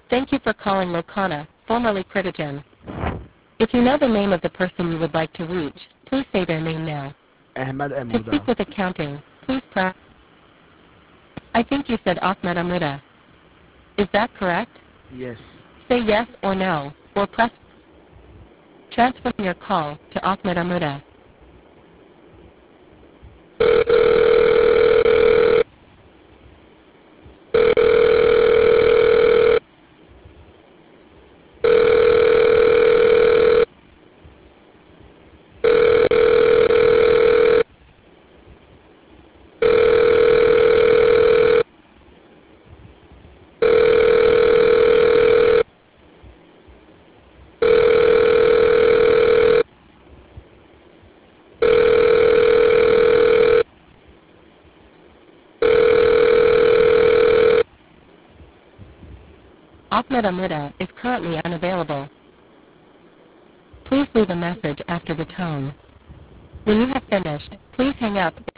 Thank you for calling Locana, formerly Credigen. If you know the name of the person you would like to reach, please say their name now. Ahmed To Amuda. speak with accounting, please press. I think you said Ahmed Amuda. Is that correct? Yes. Say yes or no, or press. Transfer your call to Ahmed Amuda. Ahmed Amuda is currently unavailable. Please leave a message after the tone. When you have finished, please hang up.